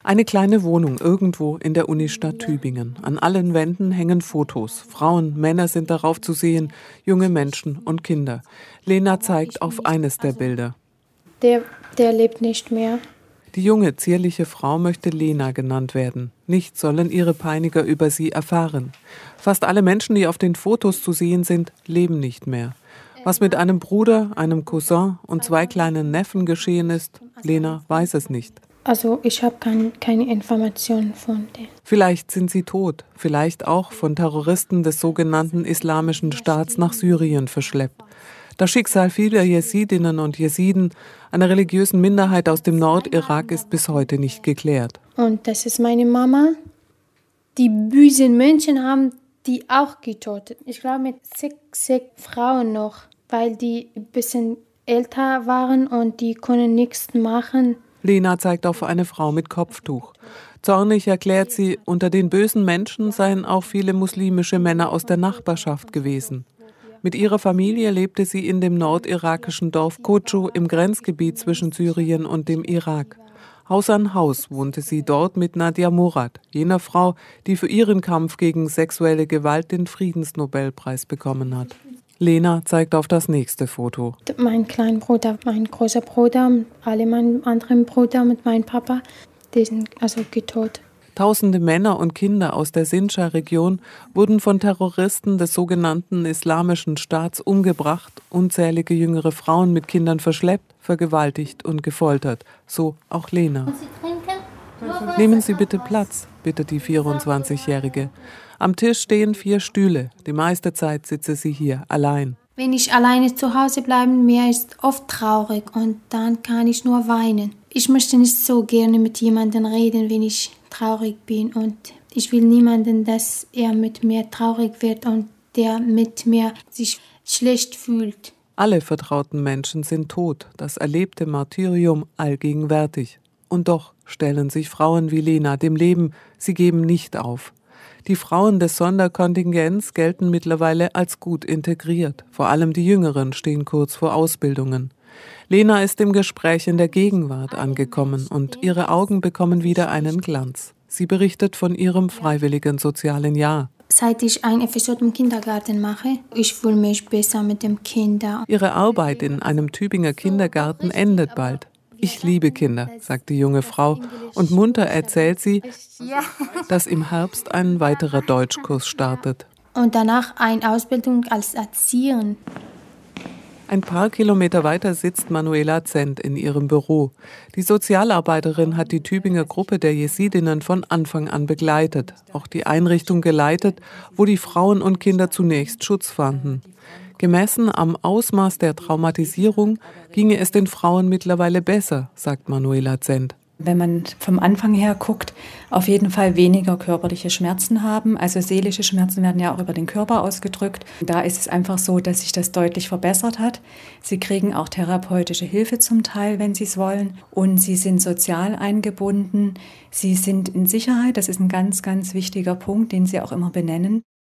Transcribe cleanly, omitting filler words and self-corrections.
Eine kleine Wohnung irgendwo in der Unistadt Tübingen. An allen Wänden hängen Fotos. Frauen, Männer sind darauf zu sehen, junge Menschen und Kinder. Lena zeigt auf eines der Bilder. Der lebt nicht mehr. Die junge, zierliche Frau möchte Lena genannt werden. Nichts sollen ihre Peiniger über sie erfahren. Fast alle Menschen, die auf den Fotos zu sehen sind, leben nicht mehr. Was mit einem Bruder, einem Cousin und 2 kleinen Neffen geschehen ist, Lena weiß es nicht. Also ich habe keine Informationen von denen. Vielleicht sind sie tot, vielleicht auch von Terroristen des sogenannten Islamischen Staats nach Syrien verschleppt. Das Schicksal vieler Jesidinnen und Jesiden, einer religiösen Minderheit aus dem Nordirak, ist bis heute nicht geklärt. Und das ist meine Mama. Die bösen Menschen haben die auch getötet. Ich glaube mit 6 Frauen noch, weil die ein bisschen älter waren und die konnten nichts machen. Lena zeigt auf eine Frau mit Kopftuch. Zornig erklärt sie, unter den bösen Menschen seien auch viele muslimische Männer aus der Nachbarschaft gewesen. Mit ihrer Familie lebte sie in dem nordirakischen Dorf Kocho im Grenzgebiet zwischen Syrien und dem Irak. Haus an Haus wohnte sie dort mit Nadia Murad, jener Frau, die für ihren Kampf gegen sexuelle Gewalt den Friedensnobelpreis bekommen hat. Lena zeigt auf das nächste Foto. Mein kleiner Bruder, mein großer Bruder, alle meine anderen Brüder mit meinem Papa, die sind also getötet. Tausende Männer und Kinder aus der Sinjar-Region wurden von Terroristen des sogenannten Islamischen Staats umgebracht, unzählige jüngere Frauen mit Kindern verschleppt, vergewaltigt und gefoltert. So auch Lena. Nehmen Sie bitte Platz, bittet die 24-Jährige. Am Tisch stehen 4 Stühle. Die meiste Zeit sitze sie hier allein. Wenn ich alleine zu Hause bleibe, mir ist oft traurig und dann kann ich nur weinen. Ich möchte nicht so gerne mit jemandem reden, wenn ich traurig bin. Und ich will niemanden, dass er mit mir traurig wird und der mit mir sich schlecht fühlt. Alle vertrauten Menschen sind tot, das erlebte Martyrium allgegenwärtig. Und doch stellen sich Frauen wie Lena dem Leben, sie geben nicht auf. Die Frauen des Sonderkontingents gelten mittlerweile als gut integriert. Vor allem die Jüngeren stehen kurz vor Ausbildungen. Lena ist im Gespräch in der Gegenwart angekommen und ihre Augen bekommen wieder einen Glanz. Sie berichtet von ihrem freiwilligen sozialen Jahr. Seit ich ein Episode im Kindergarten mache, ich fühle mich besser mit dem Kindern. Ihre Arbeit in einem Tübinger Kindergarten endet bald. Ich liebe Kinder, sagt die junge Frau und munter erzählt sie, dass im Herbst ein weiterer Deutschkurs startet. Und danach eine Ausbildung als Erzieherin. Ein paar Kilometer weiter sitzt Manuela Zent in ihrem Büro. Die Sozialarbeiterin hat die Tübinger Gruppe der Jesidinnen von Anfang an begleitet, auch die Einrichtung geleitet, wo die Frauen und Kinder zunächst Schutz fanden. Gemessen am Ausmaß der Traumatisierung ginge es den Frauen mittlerweile besser, sagt Manuela Zent. Wenn man vom Anfang her guckt, auf jeden Fall weniger körperliche Schmerzen haben. Also seelische Schmerzen werden ja auch über den Körper ausgedrückt. Da ist es einfach so, dass sich das deutlich verbessert hat. Sie kriegen auch therapeutische Hilfe zum Teil, wenn sie es wollen. Und sie sind sozial eingebunden. Sie sind in Sicherheit. Das ist ein ganz, ganz wichtiger Punkt, den sie auch immer benennen.